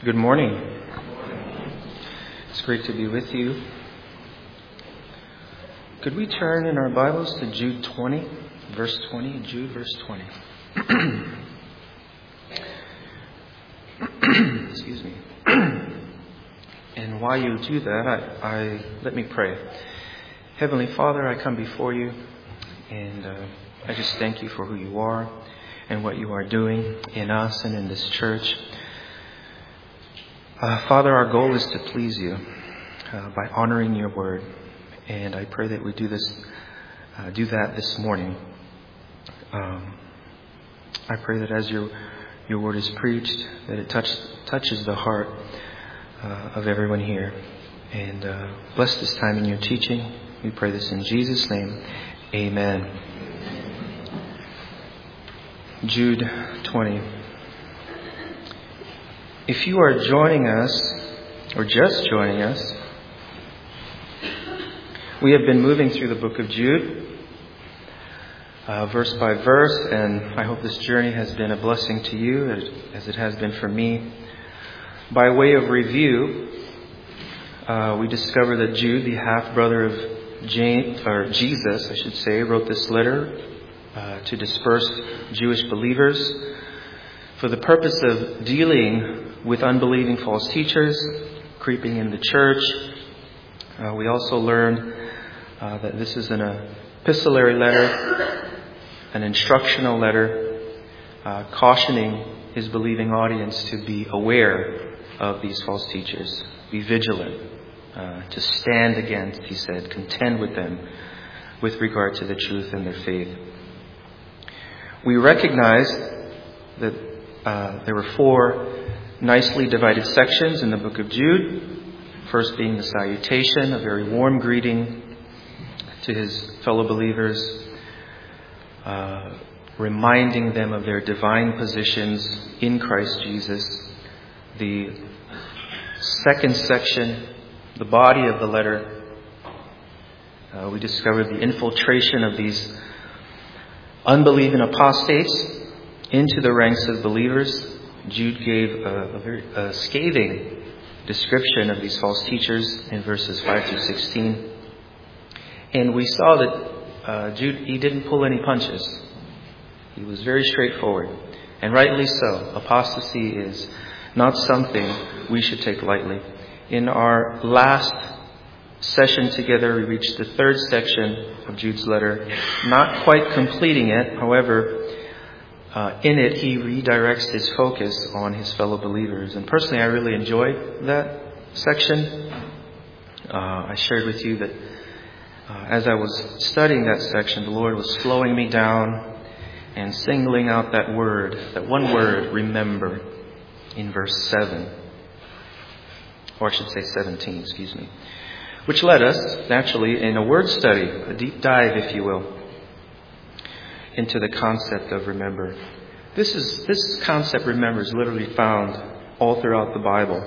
Good morning. It's great to be with you. Could we turn in our Bibles to Jude 20, verse 20? Jude, verse 20. Excuse me. And while you do that, let me pray. Heavenly Father, I come before you, and I just thank you for who you are and what you are doing in us and in this church. Father, our goal is to please you by honoring your word, and I pray that we do that this morning. I pray that as your word is preached, that it touches the heart of everyone here, and bless this time in your teaching. We pray this in Jesus' name. Amen. Jude 20. If you are joining us, or just joining us, we have been moving through the book of Jude, verse by verse, and I hope this journey has been a blessing to you, as it has been for me. By way of review, we discover that Jude, the half-brother of Jesus, wrote this letter to disperse Jewish believers for the purpose of dealing with unbelieving false teachers creeping in the church. We also learned that this is an epistolary letter, an instructional letter, cautioning his believing audience to be aware of these false teachers, be vigilant, to stand against, he said, contend with them with regard to the truth and their faith. We recognize that there were 4 nicely divided sections in the book of Jude. First being the salutation, a very warm greeting to his fellow believers, reminding them of their divine positions in Christ Jesus. The second section, the body of the letter, we discovered the infiltration of these unbelieving apostates into the ranks of believers. Jude gave a very scathing description of these false teachers in verses 5 through 16. And we saw that Jude, he didn't pull any punches. He was very straightforward. And rightly so. Apostasy is not something we should take lightly. In our last session together, we reached the 3rd section of Jude's letter, not quite completing it. However, in it, he redirects his focus on his fellow believers. And personally, I really enjoyed that section. I shared with you that as I was studying that section, the Lord was slowing me down and singling out that one word, remember, in verse 7. Or I should say 17, excuse me. Which led us, naturally, in a word study, a deep dive, if you will, into the concept of remember. This concept, remember, is literally found all throughout the Bible.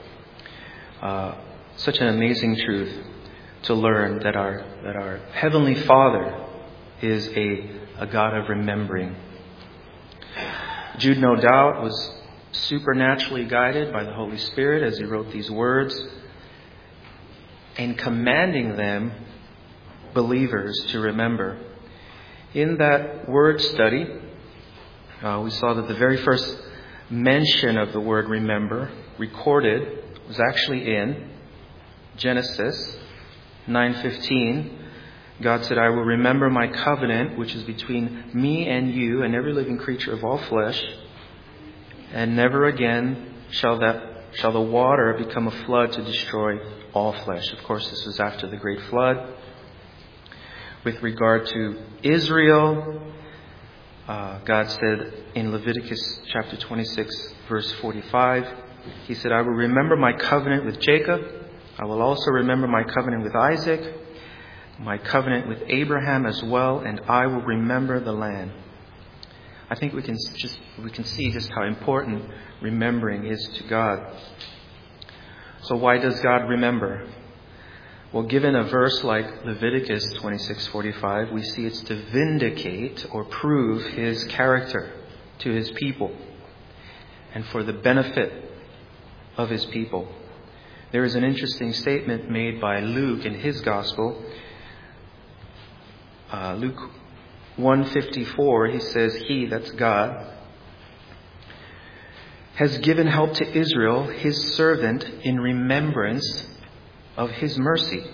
Such an amazing truth to learn that our Heavenly Father is a God of remembering. Jude, no doubt, was supernaturally guided by the Holy Spirit as he wrote these words, and commanding them, believers, to remember. In that word study, we saw that the very first mention of the word remember recorded was actually in Genesis 9:15. God said, "I will remember my covenant, which is between me and you and every living creature of all flesh, and never again shall the water become a flood to destroy all flesh." Of course, this was after the great flood. With regard to Israel, God said in Leviticus chapter 26, verse 45, he said, "I will remember my covenant with Jacob. I will also remember my covenant with Isaac, my covenant with Abraham as well, and I will remember the land." I think we can see just how important remembering is to God. So why does God remember? Well, given a verse like Leviticus 26:45, we see it's to vindicate or prove his character to his people, and for the benefit of His people. There is an interesting statement made by Luke in his Gospel. Luke 1:54, he says, He, that's God, has given help to Israel, His servant, in remembrance of His mercy.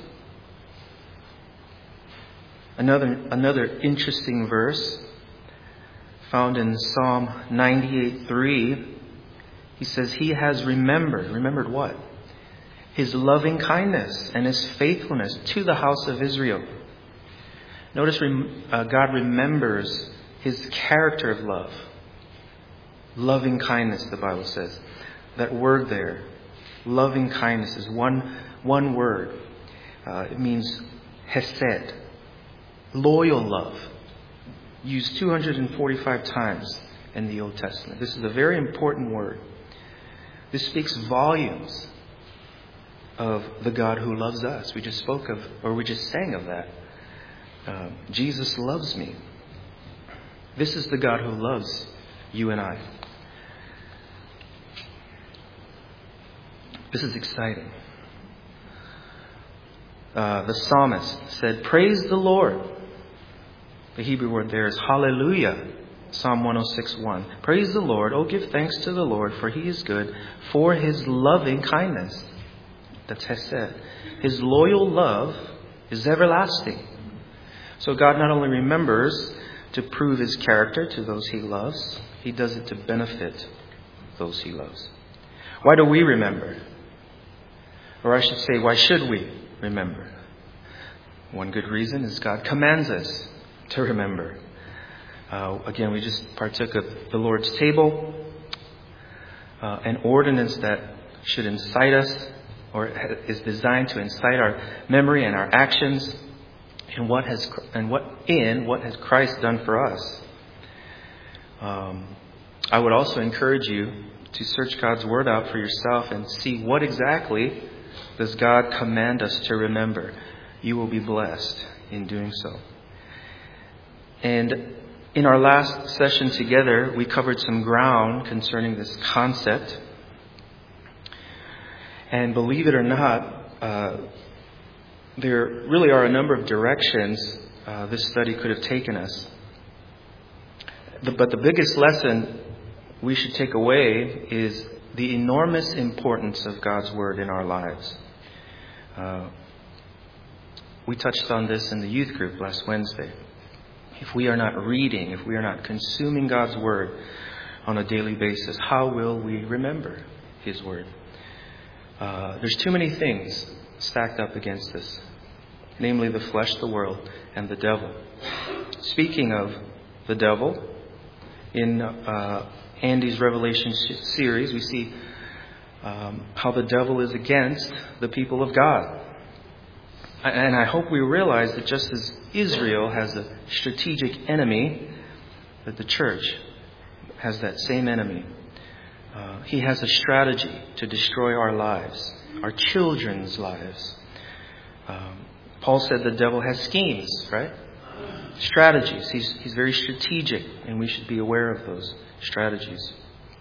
Another interesting verse found in Psalm 98:3. He says, He has remembered what? His loving kindness and His faithfulness to the house of Israel. Notice God remembers His character of love. Loving kindness, the Bible says. That word there, loving kindness, is one word. It means hesed, loyal love, used 245 times in the Old Testament. This is a very important word. This speaks volumes of the God who loves us. We just sang of that. Jesus loves me. This is the God who loves you and I. This is exciting. The psalmist said, Praise the Lord. The Hebrew word there is hallelujah. Psalm 106:1. Praise the Lord. Oh, give thanks to the Lord, for He is good, for His loving kindness. That's hesed. His loyal love is everlasting. So God not only remembers to prove His character to those He loves, He does it to benefit those He loves. Why do we remember? Or I should say, why should we remember? One good reason is God commands us to remember. Again, we just partook of the Lord's table, an ordinance that should incite us, or is designed to incite our memory and our actions in what has Christ done for us. I would also encourage you to search God's Word out for yourself and see what exactly does God command us to remember. You will be blessed in doing so. And in our last session together, we covered some ground concerning this concept. And believe it or not, there really are a number of directions this study could have taken us. But the biggest lesson we should take away is the enormous importance of God's Word in our lives. We touched on this in the youth group last Wednesday. If we are not reading, if we are not consuming God's Word on a daily basis, how will we remember His Word? There's too many things stacked up against us, namely the flesh, the world, and the devil. Speaking of the devil, in Andy's Revelation series, we see how the devil is against the people of God. And I hope we realize that just as Israel has a strategic enemy, that the church has that same enemy. He has a strategy to destroy our lives, our children's lives. Paul said the devil has schemes, right? Strategies. He's very strategic, and we should be aware of those strategies.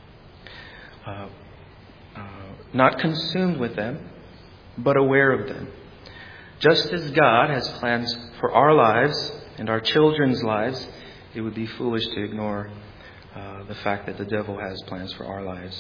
Not consumed with them, but aware of them. Just as God has plans for our lives and our children's lives, it would be foolish to ignore the fact that the devil has plans for our lives.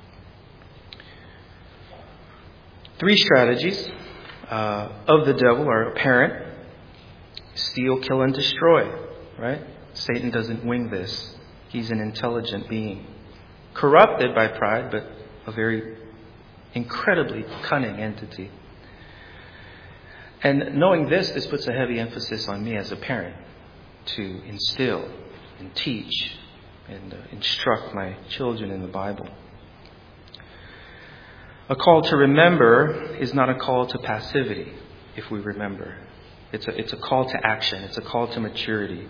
3 strategies of the devil are apparent. Steal, kill, and destroy. Right? Satan doesn't wing this. He's an intelligent being. Corrupted by pride, but a very incredibly cunning entity. And knowing this puts a heavy emphasis on me as a parent to instill and teach and instruct my children in the Bible. A call to remember is not a call to passivity, if we remember. It's a call to action. It's a call to maturity.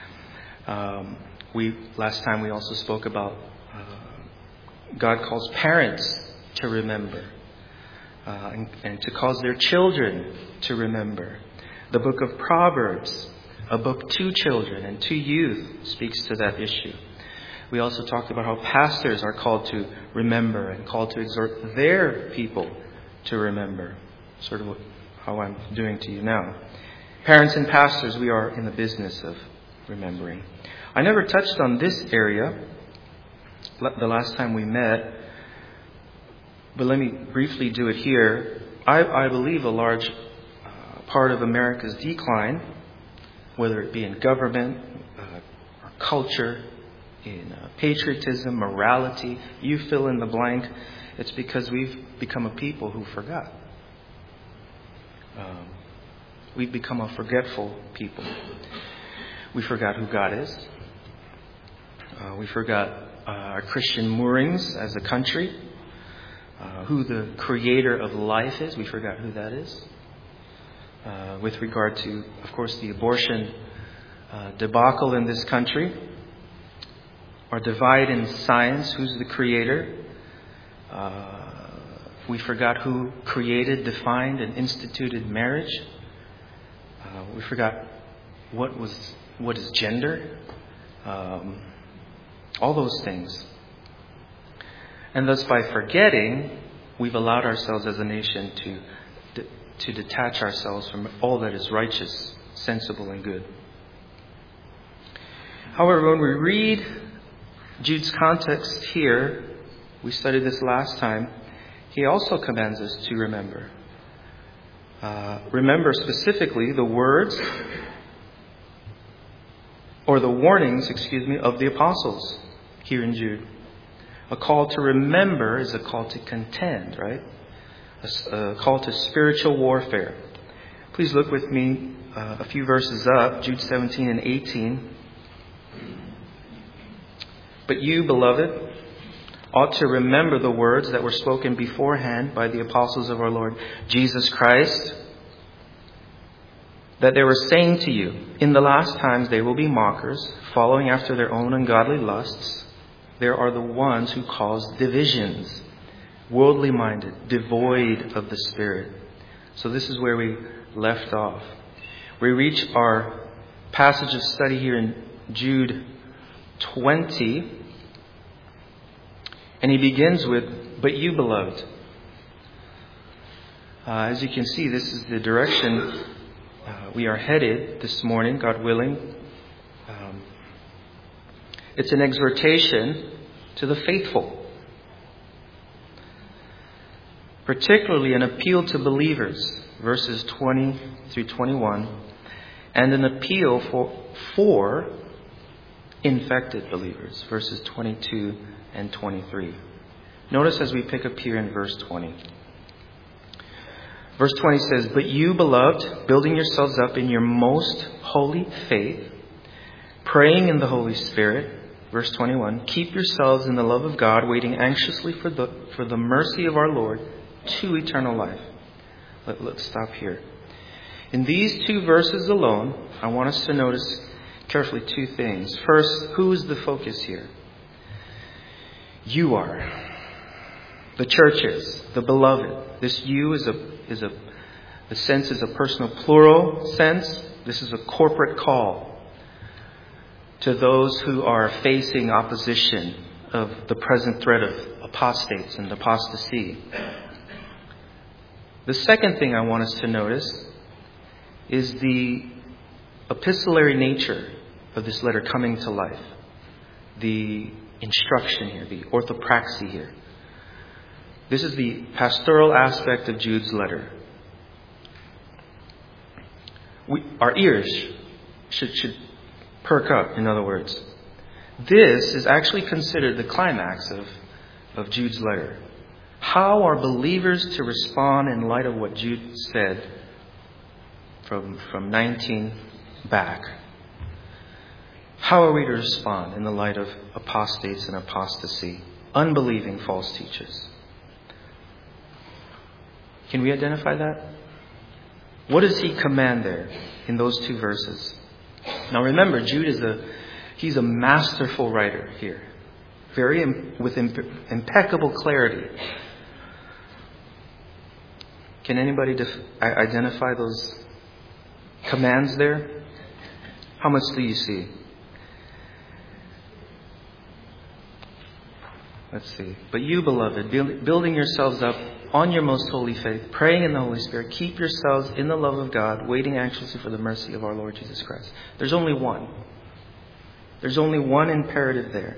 Last time we also spoke about God calls parents to remember. And to cause their children to remember. The book of Proverbs, a book to children and to youth, speaks to that issue. We also talked about how pastors are called to remember and called to exhort their people to remember. Sort of how I'm doing to you now. Parents and pastors, we are in the business of remembering. I never touched on this area the last time we met, but let me briefly do it here. I believe a large part of America's decline, whether it be in government, or culture, in patriotism, morality, you fill in the blank, it's because we've become a people who forgot. We've become a forgetful people. We forgot who God is. We forgot our Christian moorings as a country. Who the creator of life is. We forgot who that is. With regard to, of course, the abortion debacle in this country. Our divide in science. Who's the creator? We forgot who created, defined, and instituted marriage. We forgot what is gender. All those things. And thus, by forgetting, we've allowed ourselves as a nation to detach ourselves from all that is righteous, sensible, and good. However, when we read Jude's context here, we studied this last time, he also commands us to remember. Remember specifically the words or the warnings, of the apostles here in Jude. A call to remember is a call to contend, right? A call to spiritual warfare. Please look with me a few verses up, Jude 17 and 18. But you, beloved, ought to remember the words that were spoken beforehand by the apostles of our Lord Jesus Christ, that they were saying to you, in the last times they will be mockers, following after their own ungodly lusts. There are the ones who cause divisions, worldly minded, devoid of the Spirit. So this is where we left off. We reach our passage of study here in Jude 20. And he begins with, but you, beloved. As you can see, this is the direction we are headed this morning, God willing. It's an exhortation to the faithful, particularly an appeal to believers, verses 20 through 21, and an appeal for infected believers, verses 22 and 23. Notice as we pick up here in verse 20. Verse 20 says, but you, beloved, building yourselves up in your most holy faith, praying in the Holy Spirit. Verse 21, keep yourselves in the love of God, waiting anxiously for the mercy of our Lord to eternal life. Let's stop here. In these two verses alone, I want us to notice carefully two things. First, who is the focus here? You are. The church is. The beloved. This you the sense is a personal plural sense. This is a corporate call to those who are facing opposition of the present threat of apostates and apostasy. The second thing I want us to notice is the epistolary nature of this letter coming to life. The instruction here, the orthopraxy here. This is the pastoral aspect of Jude's letter. Our ears should perk up, in other words. This is actually considered the climax of Jude's letter. How are believers to respond in light of what Jude said from 19 back? How are we to respond in the light of apostates and apostasy, unbelieving false teachers? Can we identify that? What does he command there in those two verses? Now remember, Jude he's a masterful writer here, with impeccable clarity. Can anybody identify those commands there? How much do you see? Let's see. But you, beloved, building yourselves up on your most holy faith, praying in the Holy Spirit, keep yourselves in the love of God, waiting anxiously for the mercy of our Lord Jesus Christ. There's only one. There's only one imperative there.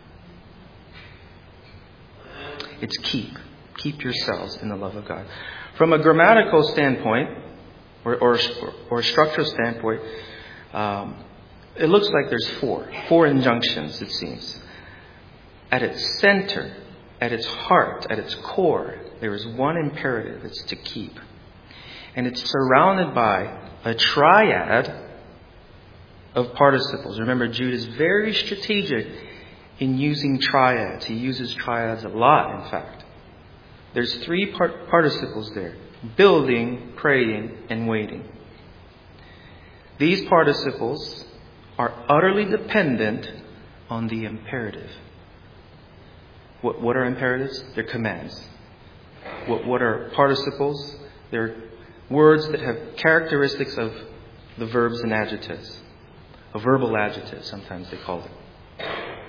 It's keep. Keep yourselves in the love of God. From a grammatical standpoint, or a structural standpoint, it looks like there's four injunctions, it seems. At its center, at its heart, at its core, there is one imperative. It's to keep. And it's surrounded by a triad of participles. Remember, Jude is very strategic in using triads. He uses triads a lot, in fact. There's three participles there. Building, praying, and waiting. These participles are utterly dependent on the imperative. What are imperatives? They're commands. What are participles? They're words that have characteristics of the verbs and adjectives. A verbal adjective, sometimes they call it.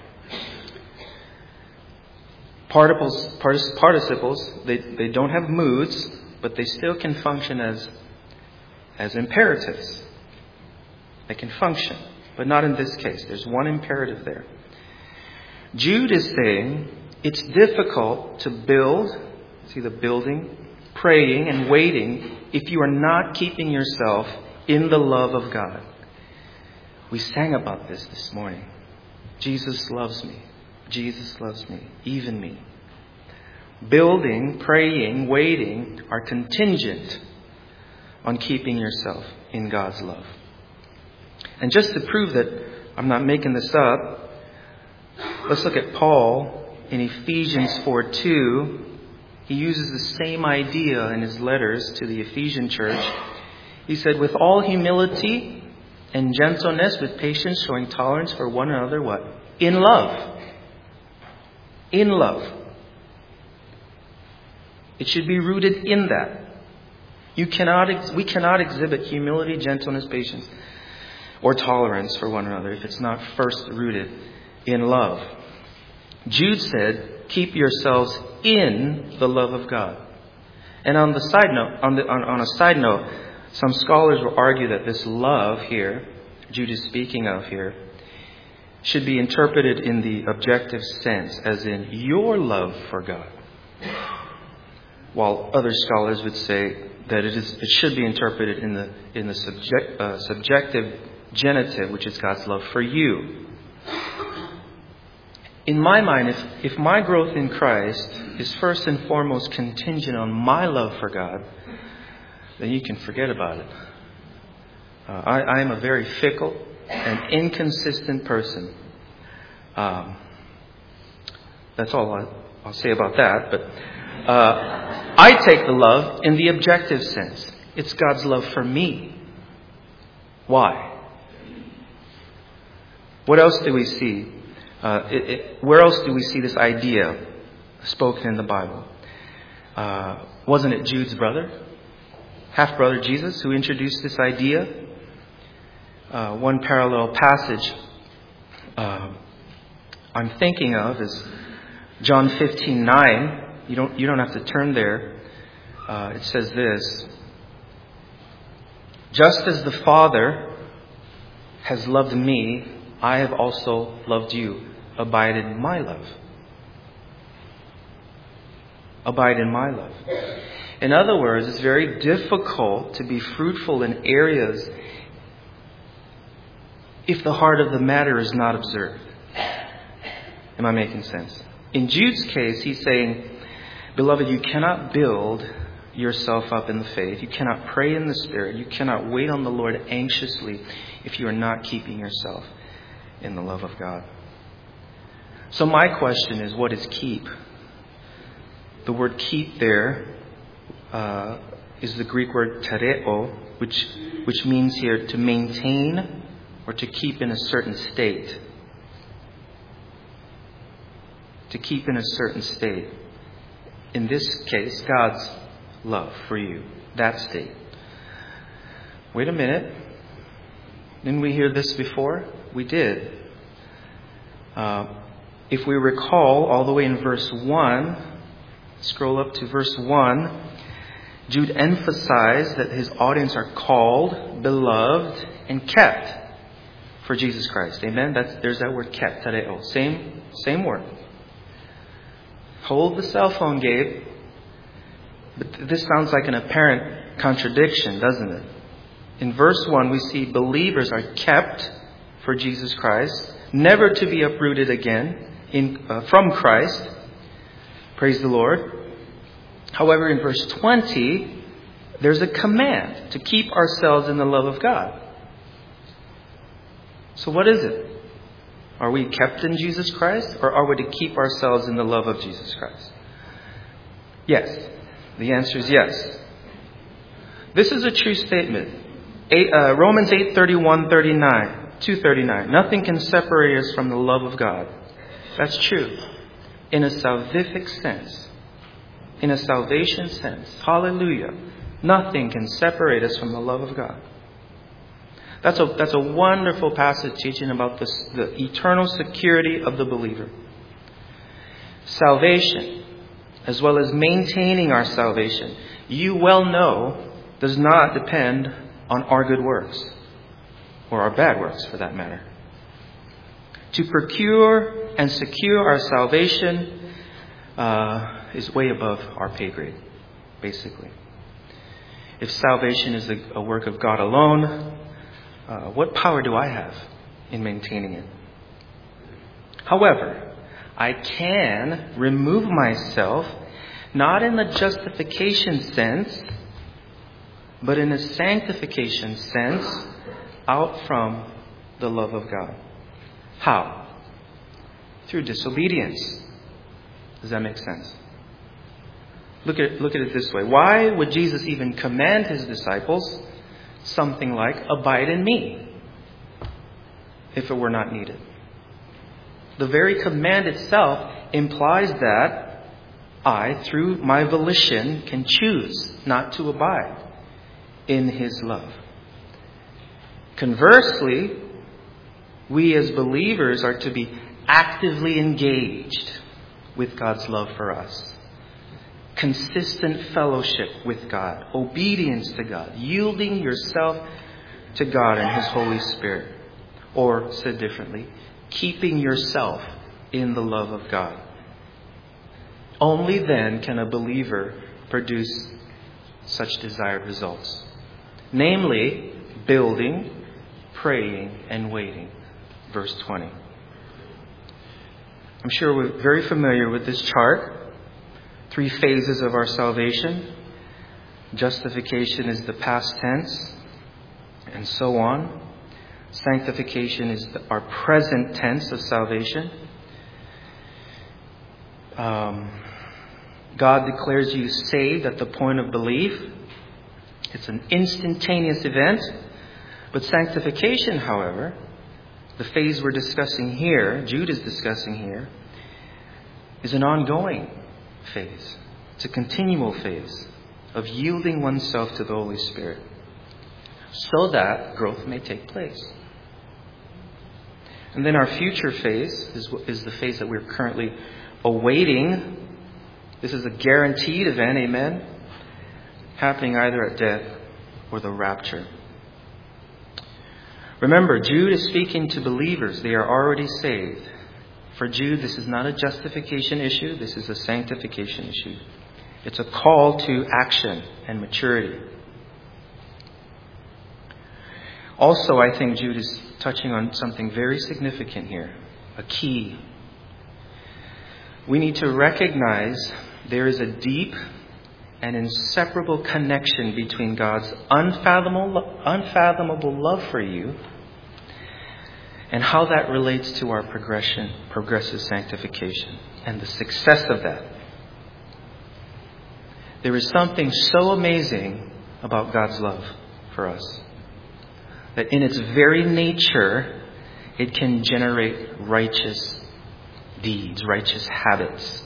Participles, they don't have moods, but they still can function as imperatives. They can function, but not in this case. There's one imperative there. Jude is saying it's difficult to build, see the building, praying, and waiting if you are not keeping yourself in the love of God. We sang about this morning. Jesus loves me. Jesus loves me, even me. Building, praying, waiting are contingent on keeping yourself in God's love. And just to prove that I'm not making this up, let's look at Paul in Ephesians 4:2. He uses the same idea in his letters to the Ephesian church. He said, with all humility and gentleness, with patience, showing tolerance for one another, what? In love. In love. It should be rooted in that. We cannot exhibit humility, gentleness, patience, or tolerance for one another if it's not first rooted in love. Jude said, keep yourselves in the love of God. And on a side note, some scholars will argue that this love here, Jude is speaking of here, should be interpreted in the objective sense, as in your love for God. While other scholars would say that it should be interpreted in the subjective genitive, which is God's love for you. In my mind, if my growth in Christ is first and foremost contingent on my love for God, then you can forget about it. I am a very fickle and inconsistent person. That's all I'll say about that. But I take the love in the objective sense. It's God's love for me. Why? What else do we see? Where else do we see this idea spoken in the Bible? Wasn't it Jude's brother, half-brother Jesus, who introduced this idea? One parallel passage I'm thinking of is John 15:9. You don't have to turn there. It says this: just as the Father has loved me, I have also loved you. Abide in my love. Abide in my love. In other words, it's very difficult to be fruitful in areas if the heart of the matter is not observed. Am I making sense? In Jude's case, he's saying, beloved, you cannot build yourself up in the faith. You cannot pray in the Spirit. You cannot wait on the Lord anxiously if you are not keeping yourself in the love of God. So my question is, what is keep? The word keep there is the Greek word tereo, which means here to maintain or to keep in a certain state. To keep in a certain state. In this case, God's love for you. That state. Wait a minute. Didn't we hear this before? We did. if we recall all the way in verse 1, scroll up to verse 1, Jude emphasized that his audience are called, beloved, and kept for Jesus Christ. Amen? There's that word kept, tereo. Same word. Hold the cell phone, Gabe. But this sounds like an apparent contradiction, doesn't it? In verse 1, we see believers are kept for Jesus Christ, never to be uprooted again from Christ. Praise the Lord. However, in verse 20, there's a command to keep ourselves in the love of God. So what is it? Are we kept in Jesus Christ, or are we to keep ourselves in the love of Jesus Christ? Yes. The answer is yes. This is a true statement. Romans 2:39. Nothing can separate us from the love of God. That's true. In a salvific sense. In a salvation sense. Hallelujah. Nothing can separate us from the love of God. That's a wonderful passage teaching about the eternal security of the believer. Salvation, as well as maintaining our salvation, you well know, does not depend on our good works, or our bad works for that matter. To procure and secure our salvation is way above our pay grade, basically. If salvation is a work of God alone, what power do I have in maintaining it? However, I can remove myself, not in the justification sense, but in a sanctification sense, out from the love of God. How? Through disobedience. Does that make sense? Look at it this way. Why would Jesus even command his disciples something like, abide in me, if it were not needed? The very command itself implies that I, through my volition, can choose not to abide in his love. Conversely, we as believers are to be actively engaged with God's love for us. Consistent fellowship with God, obedience to God, yielding yourself to God and his Holy Spirit. Or, said differently, keeping yourself in the love of God. Only then can a believer produce such desired results. Namely, building, praying, and waiting. Verse 20. I'm sure we're very familiar with this chart. 3 phases of our salvation. Justification is the past tense, and so on. Sanctification is our present tense of salvation. God declares you saved at the point of belief. It's an instantaneous event. But sanctification, however, the phase we're discussing here, Jude is discussing here, is an ongoing phase. It's a continual phase of yielding oneself to the Holy Spirit so that growth may take place. And then our future phase is the phase that we're currently awaiting. This is a guaranteed event, amen, happening either at death or the rapture. Remember, Jude is speaking to believers. They are already saved. For Jude, this is not a justification issue. This is a sanctification issue. It's a call to action and maturity. Also, I think Jude is touching on something very significant here, a key. We need to recognize there is a deep and inseparable connection between God's unfathomable love for you and how that relates to our progressive sanctification and the success of that. There is something so amazing about God's love for us that in its very nature, it can generate righteous deeds, righteous habits.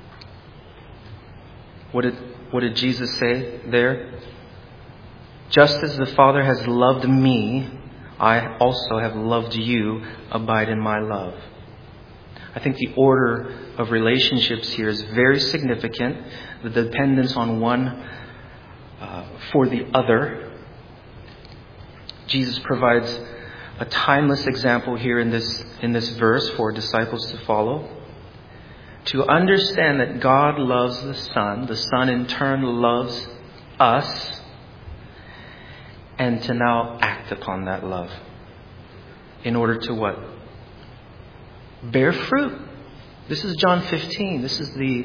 What did Jesus say there? Just as the Father has loved me, I also have loved you. Abide in my love. I think the order of relationships here is very significant. The dependence on one for the other. Jesus provides a timeless example here in this verse for disciples to follow. To understand that God loves the Son in turn loves us, and to now act upon that love. In order to what? Bear fruit. This is John 15. This is the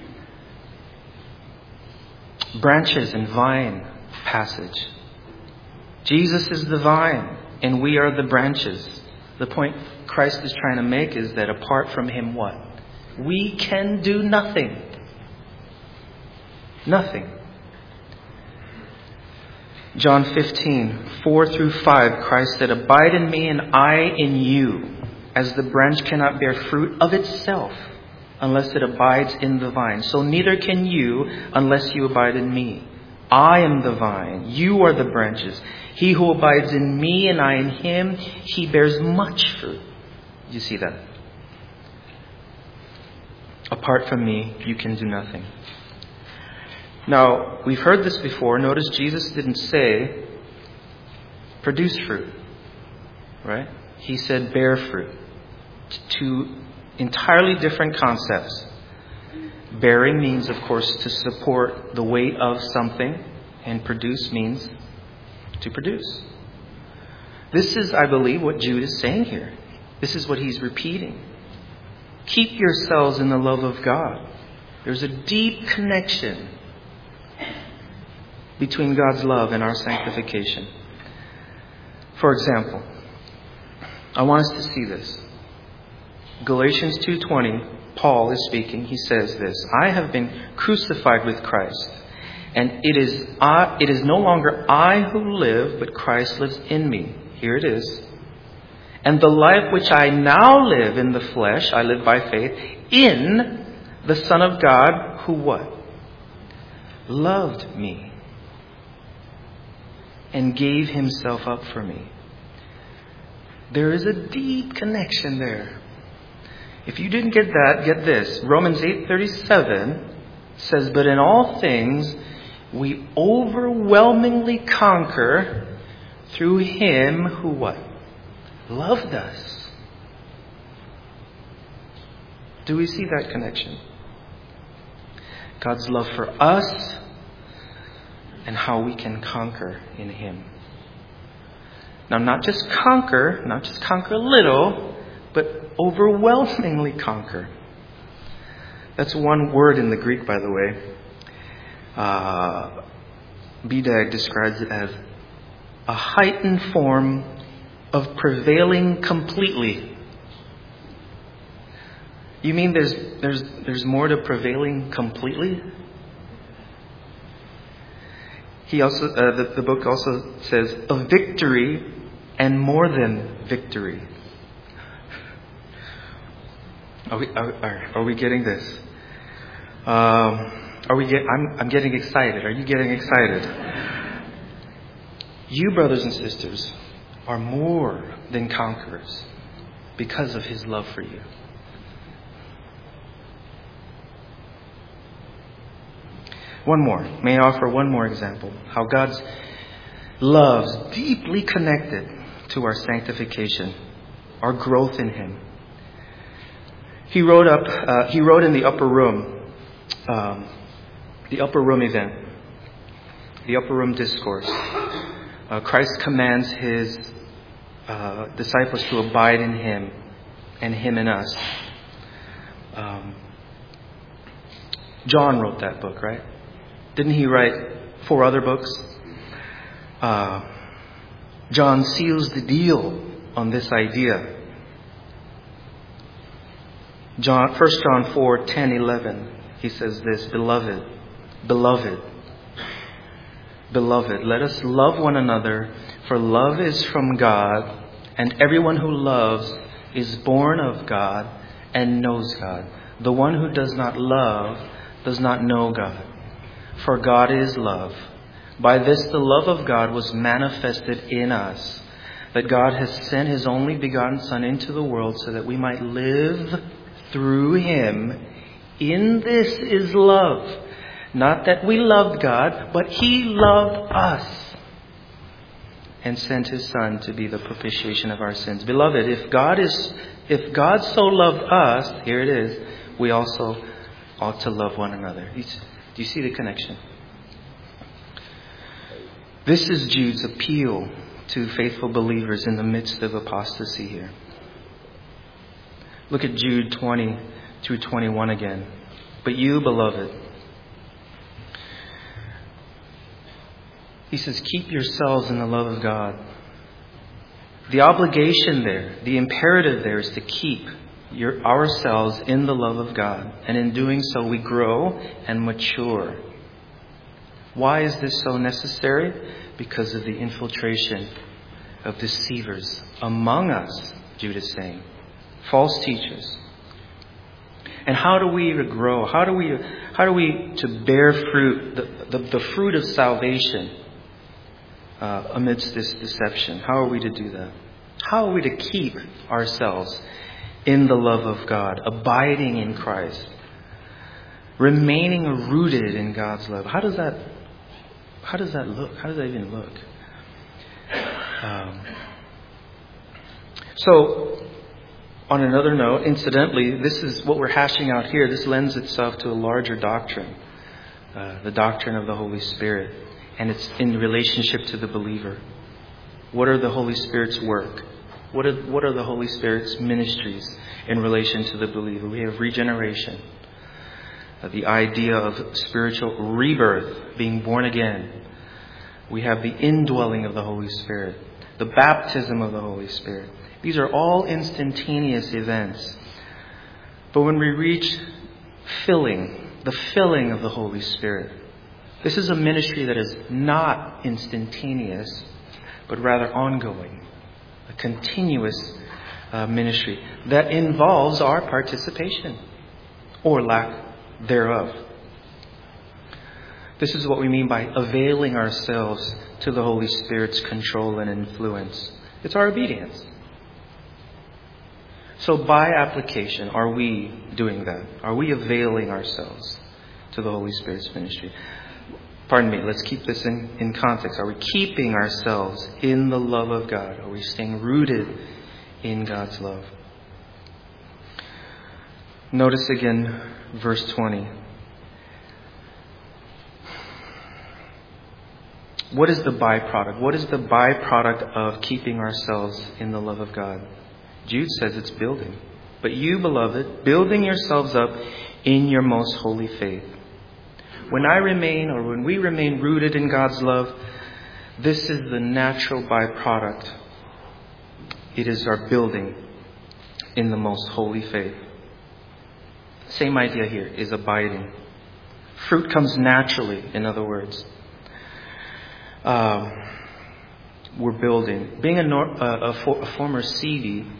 branches and vine passage. Jesus is the vine, and we are the branches. The point Christ is trying to make is that apart from Him, what? We can do nothing. Nothing. John 15, 4 through 5, Christ said, "Abide in me and I in you, as the branch cannot bear fruit of itself unless it abides in the vine. So neither can you unless you abide in me. I am the vine, you are the branches. He who abides in me and I in him, he bears much fruit." You see that? Apart from me, you can do nothing. Now, we've heard this before. Notice Jesus didn't say, produce fruit. Right? He said, bear fruit. Two entirely different concepts. Bearing means, of course, to support the weight of something. And produce means to produce. This is, I believe, what Jude is saying here. This is what he's repeating. Keep yourselves in the love of God. There's a deep connection between God's love and our sanctification. For example, I want us to see this. Galatians 2:20, Paul is speaking. He says this, "I have been crucified with Christ, and it is no longer I who live, but Christ lives in me." Here it is. "And the life which I now live in the flesh, I live by faith in the Son of God, who what? Loved me and gave himself up for me." There is a deep connection there. If you didn't get that, get this. Romans 8:37 says, "But in all things we overwhelmingly conquer through him who what? Loved us." Do we see that connection? God's love for us and how we can conquer in him. Now, not just conquer a little, but overwhelmingly conquer. That's one word in the Greek, by the way. Bedag describes it as a heightened form of prevailing completely. You mean there's more to prevailing completely? He also the book also says a victory and more than victory. Are we getting this? I'm getting excited. Are you getting excited? You, brothers and sisters, are more than conquerors because of his love for you. One more. May I offer one more example? How God's love is deeply connected to our sanctification, our growth in him. He wrote in the upper room event, the upper room discourse. Christ commands his disciples to abide in him and him in us. John wrote that book, right? Didn't he write 4 other books? John seals the deal on this idea. 1 John 4:10-11, he says this, Beloved, let us love one another, for love is from God, and everyone who loves is born of God and knows God. The one who does not love does not know God, for God is love. By this the love of God was manifested in us, that God has sent his only begotten Son into the world so that we might live through him. In this is love. Not that we loved God, but he loved us and sent his Son to be the propitiation of our sins. Beloved, if God so loved us, here it is, we also ought to love one another. Do you see the connection? This is Jude's appeal to faithful believers in the midst of apostasy here. Look at Jude 20 through 21 again. But you, beloved, he says, keep yourselves in the love of God. The obligation there, the imperative there is to keep ourselves in the love of God. And in doing so, we grow and mature. Why is this so necessary? Because of the infiltration of deceivers among us, Jude is saying. False teachers. And how do we grow? How do we to bear fruit, the fruit of salvation amidst this deception? How are we to do that? How are we to keep ourselves in the love of God, abiding in Christ, remaining rooted in God's love? How does that look? How does that even look? So, on another note, incidentally, this is what we're hashing out here. This lends itself to a larger doctrine, the doctrine of the Holy Spirit, and it's in relationship to the believer. What are the Holy Spirit's work? What are the Holy Spirit's ministries in relation to the believer? We have regeneration, the idea of spiritual rebirth, being born again. We have the indwelling of the Holy Spirit, the baptism of the Holy Spirit. These are all instantaneous events. But when we reach the filling of the Holy Spirit, this is a ministry that is not instantaneous, but rather ongoing, a continuous ministry that involves our participation or lack thereof. This is what we mean by availing ourselves to the Holy Spirit's control and influence. It's our obedience. So by application, are we doing that? Are we availing ourselves to the Holy Spirit's ministry? Pardon me, let's keep this in context. Are we keeping ourselves in the love of God? Are we staying rooted in God's love? Notice again verse 20. What is the byproduct? What is the byproduct of keeping ourselves in the love of God? Jude says it's building. But you, beloved, building yourselves up in your most holy faith. When we remain rooted in God's love, this is the natural byproduct. It is our building in the most holy faith. Same idea here is abiding. Fruit comes naturally, in other words. We're building. Being a former Seavey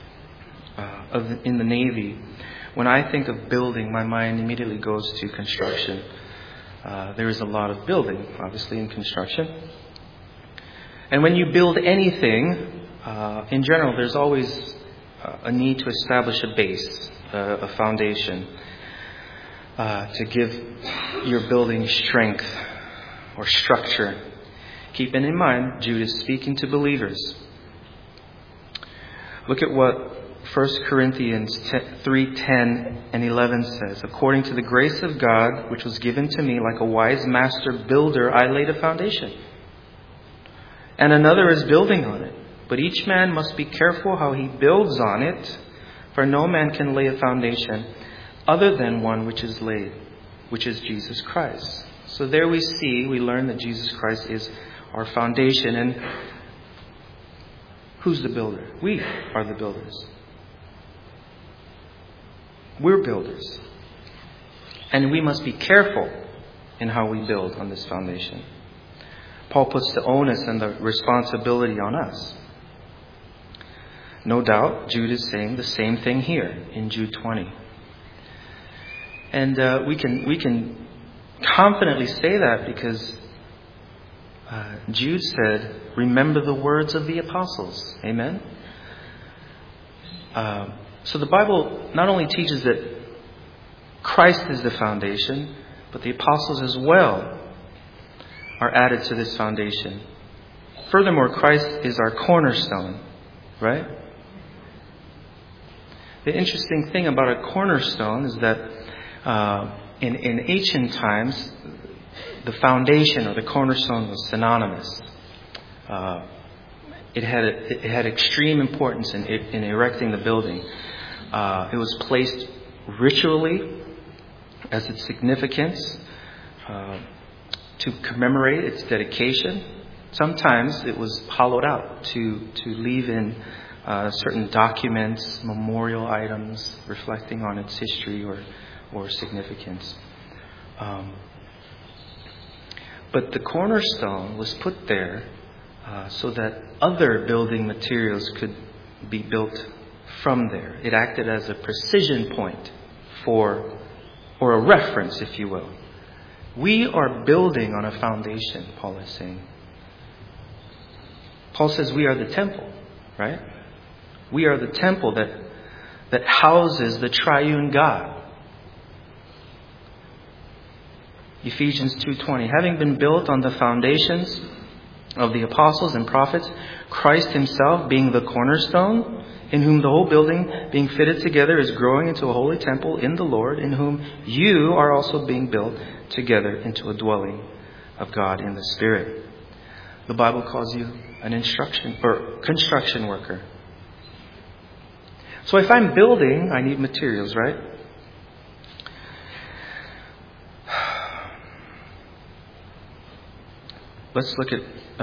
in the Navy, when I think of building, my mind immediately goes to construction. There is a lot of building, obviously, in construction. And when you build anything, in general, there's always a need to establish a base, a foundation, to give your building strength or structure. Keeping in mind, Jude is speaking to believers. Look at what 1 Corinthians 3:10 and 11 says. According to the grace of God, which was given to me like a wise master builder, I laid a foundation. And another is building on it. But each man must be careful how he builds on it. For no man can lay a foundation other than one which is laid, which is Jesus Christ. So there we learn that Jesus Christ is our foundation. And who's the builder? We are the builders. We're builders. And we must be careful in how we build on this foundation. Paul puts the onus and the responsibility on us. No doubt, Jude is saying the same thing here in Jude 20. And we can confidently say that because Jude said, remember the words of the apostles. Amen? So the Bible not only teaches that Christ is the foundation, but the apostles as well are added to this foundation. Furthermore, Christ is our cornerstone, right? The interesting thing about a cornerstone is that in ancient times, the foundation or the cornerstone was synonymous. It had extreme importance in erecting the building. It was placed ritually as its significance to commemorate its dedication. Sometimes it was hollowed out to leave in certain documents, memorial items reflecting on its history or significance. But the cornerstone was put there so that other building materials could be built from there. It acted as a precision point or a reference, if you will. We are building on a foundation, Paul is saying. Paul says we are the temple, right? We are the temple that houses the triune God. Ephesians 2:20, having been built on the foundations of the apostles and prophets, Christ himself being the cornerstone, in whom the whole building being fitted together is growing into a holy temple in the Lord, in whom you are also being built together into a dwelling of God in the Spirit. The Bible calls you an construction worker. So if I'm building, I need materials, right? Let's look at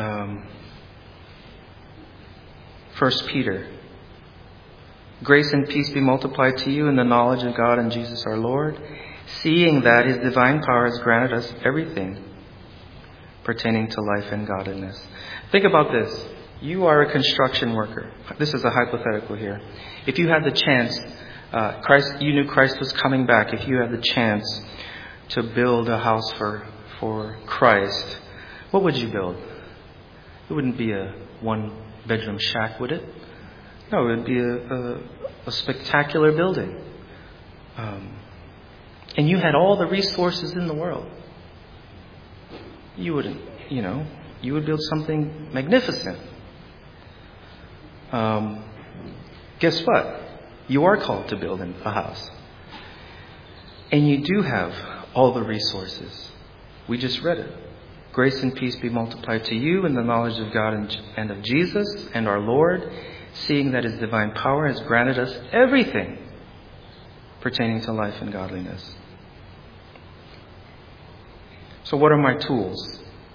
1 Peter. Grace and peace be multiplied to you in the knowledge of God and Jesus our Lord, seeing that his divine power has granted us everything pertaining to life and godliness. Think about this. You are a construction worker. This is a hypothetical here. If you had the chance, you knew Christ was coming back. If you had the chance to build a house for Christ, what would you build? It wouldn't be a one-bedroom shack, would it? No, it would be a spectacular building. And you had all the resources in the world. You wouldn't, you would build something magnificent. Guess what? You are called to build a house. And you do have all the resources. We just read it. Grace and peace be multiplied to you in the knowledge of God and of Jesus and our Lord, seeing that his divine power has granted us everything pertaining to life and godliness. So what are my tools?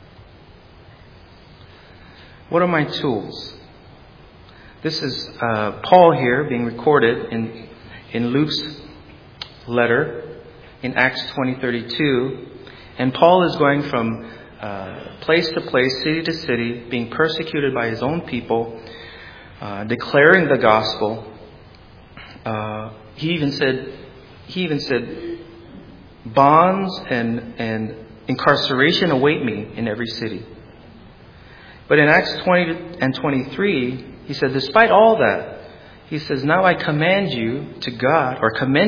What are my tools? This is Paul here being recorded in Luke's letter in Acts 20:32. And Paul is going from place to place, city to city, being persecuted by his own people, declaring the gospel. He even said, bonds and incarceration await me in every city. But in Acts 20 and 23, he said, despite all that, he says, now I commend you to God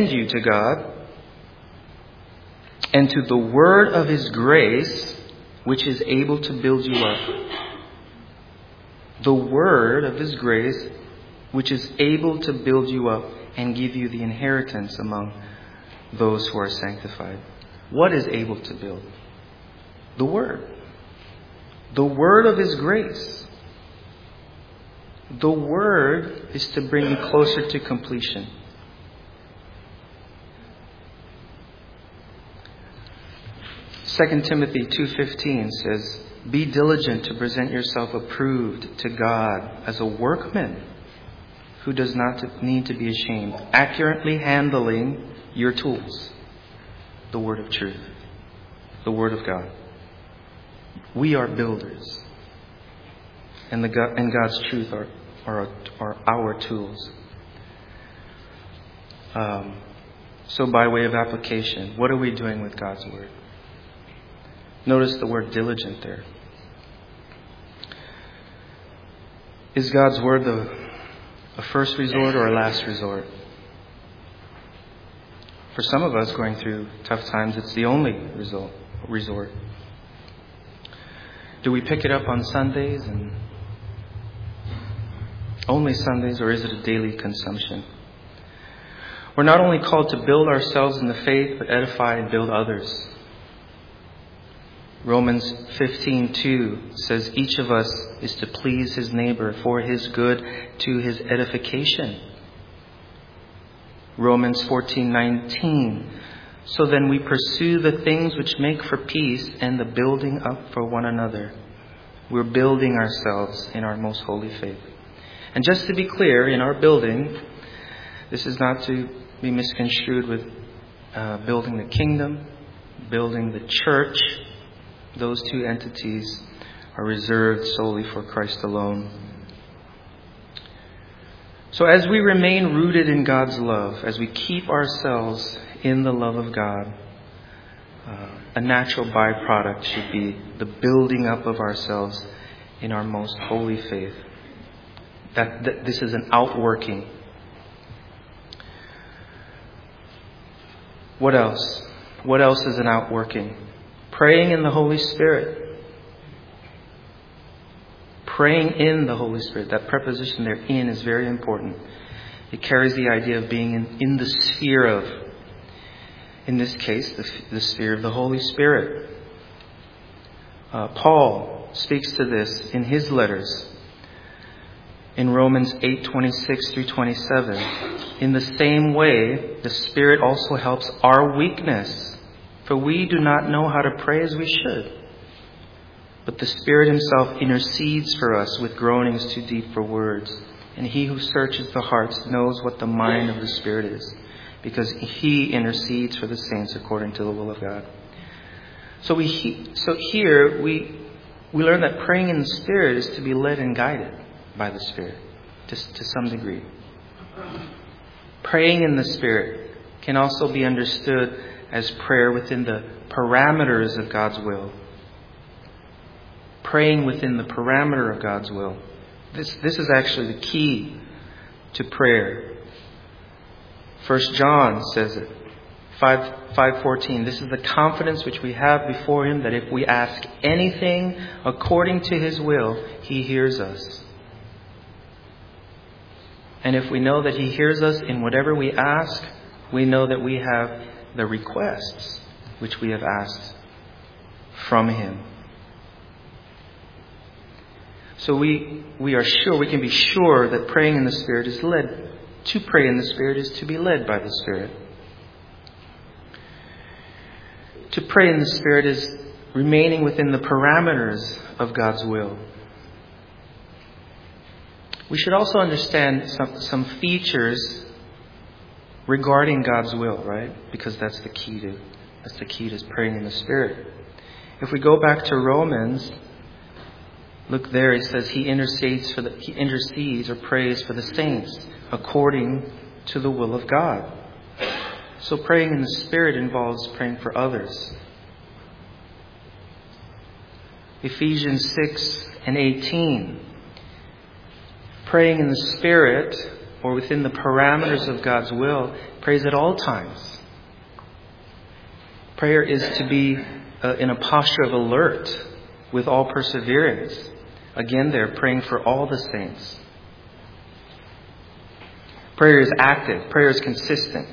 and to the word of his grace, which is able to build you up. The word of his grace, which is able to build you up and give you the inheritance among those who are sanctified. What is able to build? The word. The word of his grace. The word is to bring you closer to completion. 2 Timothy 2:15 says, be diligent to present yourself approved to God as a workman who does not need to be ashamed, accurately handling your tools, the word of truth, the word of God. We are builders, and God's truth are our tools. So by way of application, what are we doing with God's word? Notice the word diligent there. Is God's word a first resort or a last resort? For some of us going through tough times, it's the only resort. Do we pick it up on Sundays and only Sundays, or is it a daily consumption? We're not only called to build ourselves in the faith, but edify and build others. Romans 15:2 says each of us is to please his neighbor for his good, to his edification. Romans 14:19, so then we pursue the things which make for peace and the building up for one another. We're building ourselves in our most holy faith. And just to be clear, in our building, this is not to be misconstrued with building the kingdom, building the church. Those two entities are reserved solely for Christ alone. So as we remain rooted in God's love, as we keep ourselves in the love of God, a natural byproduct should be the building up of ourselves in our most holy faith. That this is an outworking. What else? What else is an outworking? Praying in the Holy Spirit. Praying in the Holy Spirit. That preposition there, in, is very important. It carries the idea of being in the sphere of, in this case, the sphere of the Holy Spirit. Paul speaks to this in his letters. In Romans 8:26 through 27, in the same way, the Spirit also helps our weakness, for we do not know how to pray as we should. But the Spirit himself intercedes for us with groanings too deep for words. And he who searches the hearts knows what the mind of the Spirit is, because he intercedes for the saints according to the will of God. So here we learn that praying in the Spirit is to be led and guided by the Spirit, to some degree. Praying in the Spirit can also be understood as prayer within the parameters of God's will. Praying within the parameter of God's will. This is actually the key to prayer. 1 John says it. 5:14. This is the confidence which we have before him, that if we ask anything according to his will, he hears us. And if we know that he hears us in whatever we ask, we know that we have the requests which we have asked from him. So we can be sure that praying in the Spirit is led. To pray in the Spirit is to be led by the Spirit. To pray in the Spirit is remaining within the parameters of God's will. We should also understand some features regarding God's will, right? Because that's the key to praying in the Spirit. If we go back to Romans, look there, it says he intercedes or prays for the saints according to the will of God. So praying in the Spirit involves praying for others. Ephesians 6:18. Praying in the Spirit, or within the parameters of God's will, prays at all times. Prayer is to be in a posture of alert with all perseverance. Again, they're praying for all the saints. Prayer is active. Prayer is consistent.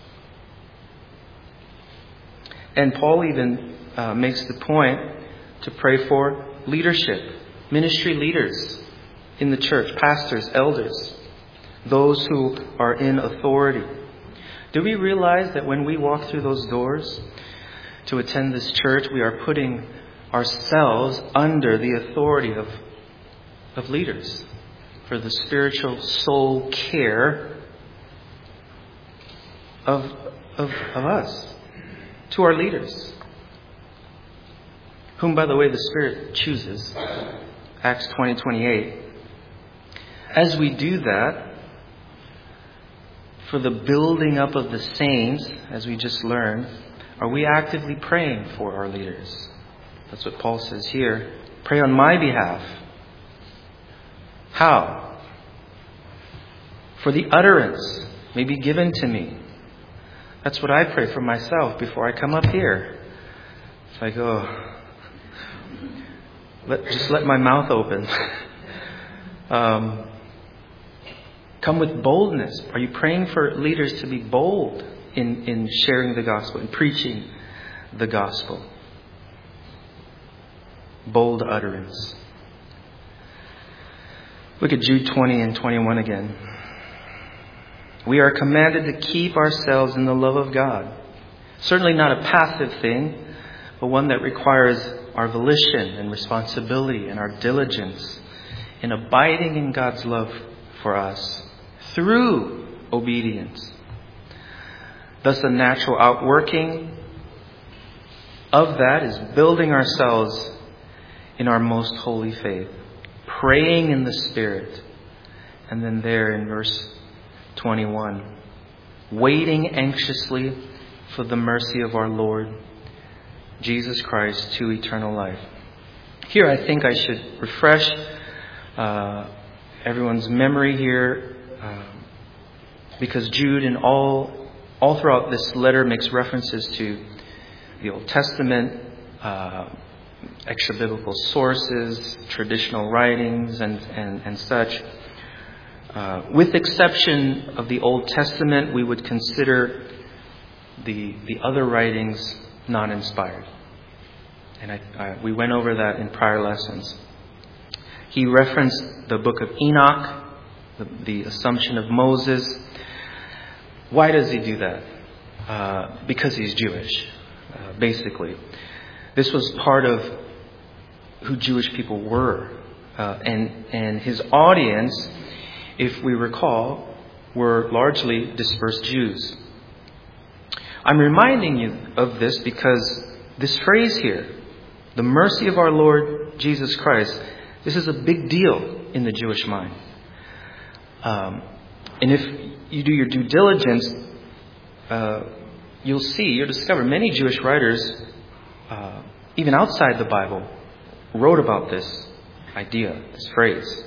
And Paul even makes the point to pray for leadership, ministry leaders in the church, pastors, elders, those who are in authority. Do we realize that when we walk through those doors to attend this church, we are putting ourselves under the authority of leaders for the spiritual soul care of us, to our leaders, whom, by the way, the Spirit chooses. Acts 20:28. As we do that, for the building up of the saints, as we just learned, are we actively praying for our leaders? That's what Paul says here. Pray on my behalf. How? For the utterance may be given to me, That's what I pray for myself before I come up here. It's like, just let my mouth open. Come with boldness. Are you praying for leaders to be bold in sharing the gospel, in preaching the gospel? Bold utterance. Look at Jude 20 and 21 again. We are commanded to keep ourselves in the love of God. Certainly not a passive thing, but one that requires our volition and responsibility and our diligence in abiding in God's love for us through obedience. Thus, a natural outworking of that is building ourselves in our most holy faith, praying in the Spirit. And then there in verse 21, waiting anxiously for the mercy of our Lord Jesus Christ to eternal life. Here I think I should refresh everyone's memory here, because Jude in all throughout this letter makes references to the Old Testament, extra-biblical sources, traditional writings, and such. With exception of the Old Testament, we would consider the other writings non-inspired. And we went over that in prior lessons. He referenced the book of Enoch, the Assumption of Moses. Why does he do that? Because he's Jewish, basically. This was part of who Jewish people were. And his audience, if we recall, were largely dispersed Jews. I'm reminding you of this because this phrase here, the mercy of our Lord Jesus Christ, this is a big deal in the Jewish mind. And if you do your due diligence, you'll discover many Jewish writers, even outside the Bible, wrote about this idea, this phrase.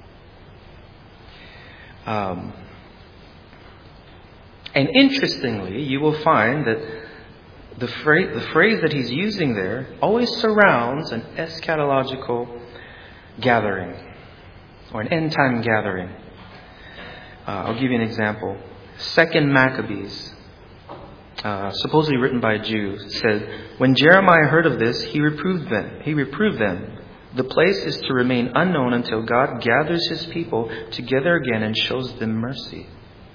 And interestingly, you will find that the phrase that he's using there always surrounds an eschatological gathering or an end-time gathering. I'll give you an example. 2 Maccabees, supposedly written by a Jew, said, "When Jeremiah heard of this, he reproved them. The place is to remain unknown until God gathers his people together again and shows them mercy."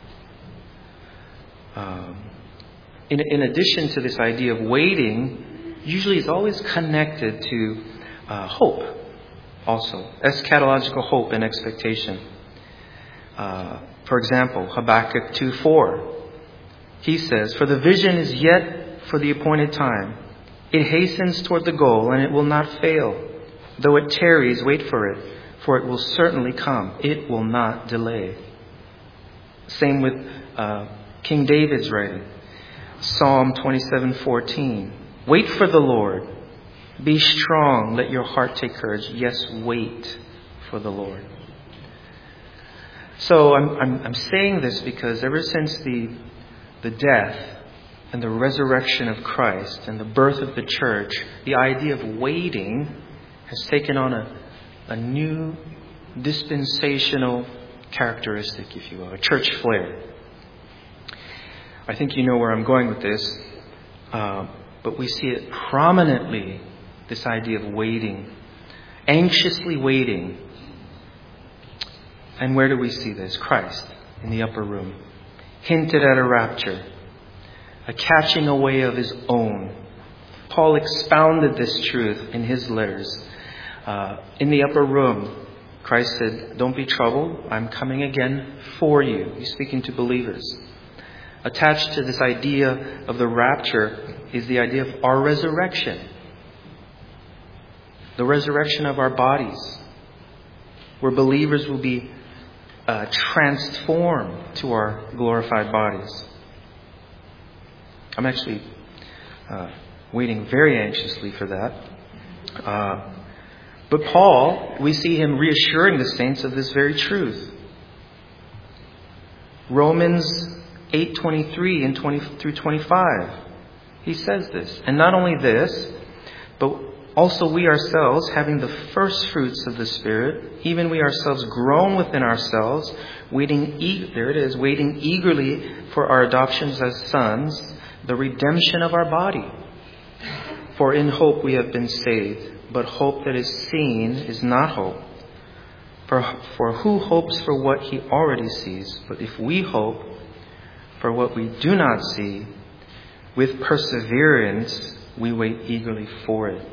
In addition to this idea of waiting, usually is always connected to hope also. Eschatological hope and expectation. For example, Habakkuk 2:4. He says, "For the vision is yet for the appointed time. It hastens toward the goal, and it will not fail. Though it tarries, wait for it will certainly come. It will not delay." Same with King David's writing. Psalm 27:14. "Wait for the Lord. Be strong. Let your heart take courage. Yes, wait for the Lord." So I'm saying this because ever since the death and the resurrection of Christ and the birth of the church, the idea of waiting has taken on a new dispensational characteristic, if you will, a church flair. I think you know where I'm going with this, but we see it prominently, this idea of waiting, anxiously waiting. And where do we see this? Christ in the upper room, hinted at a rapture, a catching away of his own. Paul expounded this truth in his letters. In the upper room, Christ said, "Don't be troubled. I'm coming again for you." He's speaking to believers. Attached to this idea of the rapture is the idea of our resurrection. The resurrection of our bodies, where believers will be transformed to our glorified bodies. I'm actually waiting very anxiously for that. But Paul, we see him reassuring the saints of this very truth. Romans 8:23 and 20 through 25. He says this. And not only this, but also we ourselves, having the first fruits of the Spirit, even we ourselves groan within ourselves, waiting eagerly for our adoptions as sons, the redemption of our body. For in hope we have been saved, but hope that is seen is not hope. For who hopes for what he already sees? But if we hope for what we do not see, with perseverance we wait eagerly for it.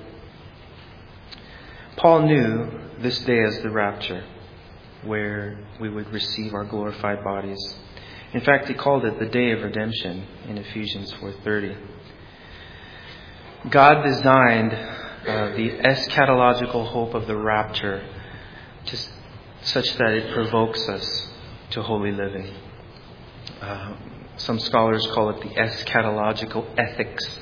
Paul knew this day as the rapture, where we would receive our glorified bodies. In fact, he called it the day of redemption in Ephesians 4:30. God designed the eschatological hope of the rapture such that it provokes us to holy living. Some scholars call it the eschatological ethics.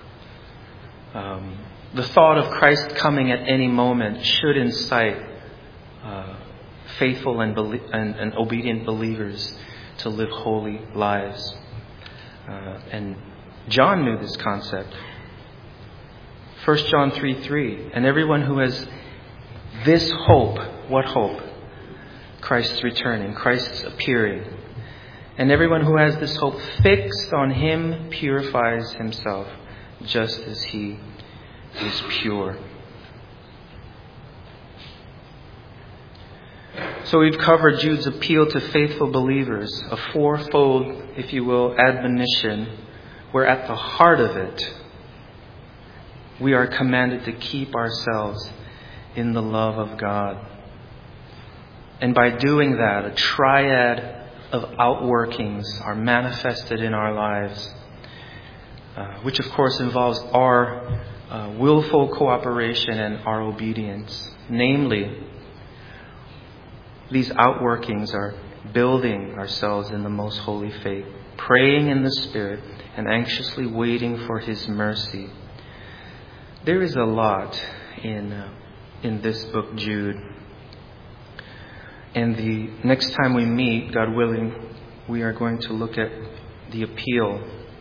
The thought of Christ coming at any moment should incite faithful and obedient believers to live holy lives. And John knew this concept. 1 John 3:3. And everyone who has this hope, what hope? Christ's returning, Christ's appearing. And everyone who has this hope fixed on him purifies himself just as he is pure. So we've covered Jude's appeal to faithful believers, a fourfold, if you will, admonition, where at the heart of it, we are commanded to keep ourselves in the love of God. And by doing that, a triad of outworkings are manifested in our lives, which of course involves our willful cooperation and our obedience. Namely, these outworkings are building ourselves in the most holy faith, praying in the Spirit, and anxiously waiting for His mercy. There is a lot in this book, Jude. And the next time we meet, God willing, we are going to look at the appeal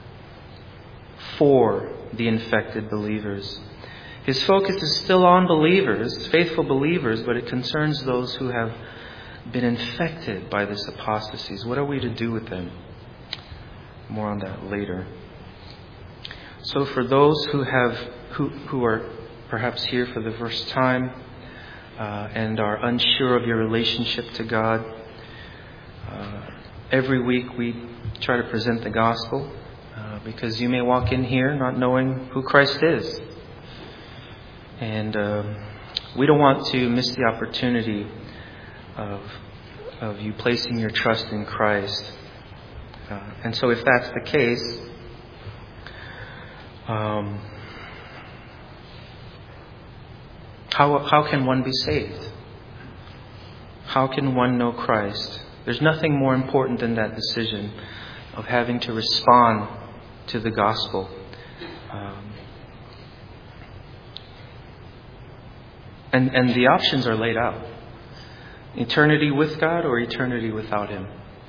for the infected believers. His focus is still on believers, faithful believers, but it concerns those who have been infected by this apostasy. What are we to do with them? More on that later. So for those who are perhaps here for the first time and are unsure of your relationship to God, every week we try to present the gospel because you may walk in here not knowing who Christ is. And we don't want to miss the opportunity of you placing your trust in Christ. And so if that's the case, how can one be saved? How can one know Christ? There's nothing more important than that decision of having to respond to the gospel. And the options are laid out. Eternity with God or eternity without Him.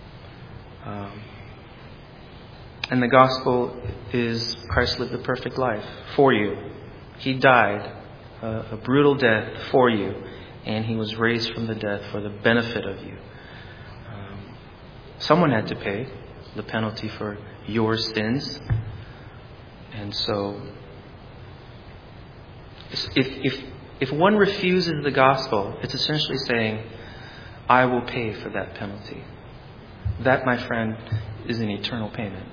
And the gospel is Christ lived a perfect life for you. He died a brutal death for you, and He was raised from the dead for the benefit of you. Someone had to pay the penalty for your sins. And so if one refuses the gospel, it's essentially saying, I will pay for that penalty. That, my friend, is an eternal payment.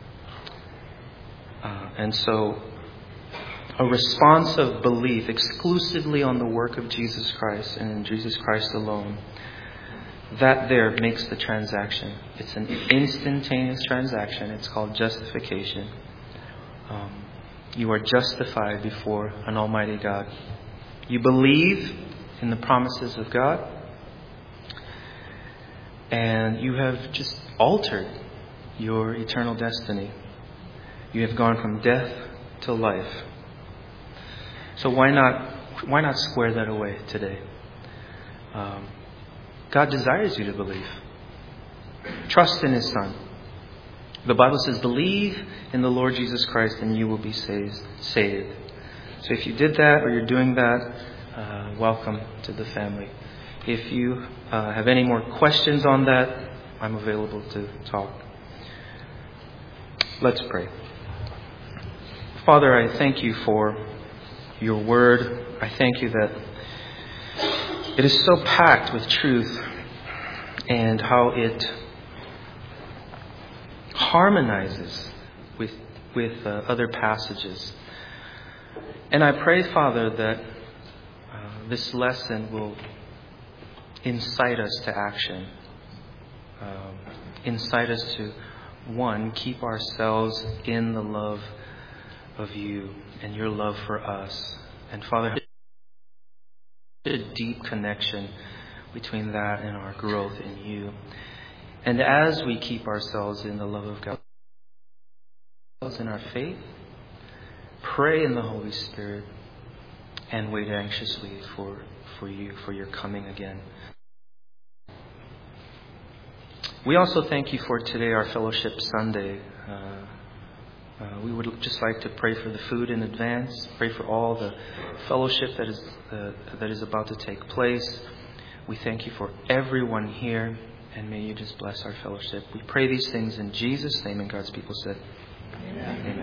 And so a response of belief exclusively on the work of Jesus Christ and in Jesus Christ alone, that there makes the transaction. It's an instantaneous transaction. It's called justification. You are justified before an almighty God. You believe in the promises of God, and you have just altered your eternal destiny. You have gone from death to life. So why not square that away today? God desires you to believe. Trust in His Son. The Bible says, believe in the Lord Jesus Christ and you will be saved. So if you did that or you're doing that, welcome to the family. If you have any more questions on that, I'm available to talk. Let's pray. Father, I thank you for your word. I thank you that it is so packed with truth and how it harmonizes with other passages. And I pray, Father, that this lesson will incite us to action. Incite us to, one, keep ourselves in the love of you and your love for us. And Father, a deep connection between that and our growth in you. And as we keep ourselves in the love of God, in our faith, pray in the Holy Spirit, and wait anxiously for you, for your coming again. We also thank you for today, our Fellowship Sunday. We would just like to pray for the food in advance, pray for all the fellowship that is about to take place. We thank you for everyone here, and may you just bless our fellowship. We pray these things in Jesus' name, and God's people said, Amen. Amen.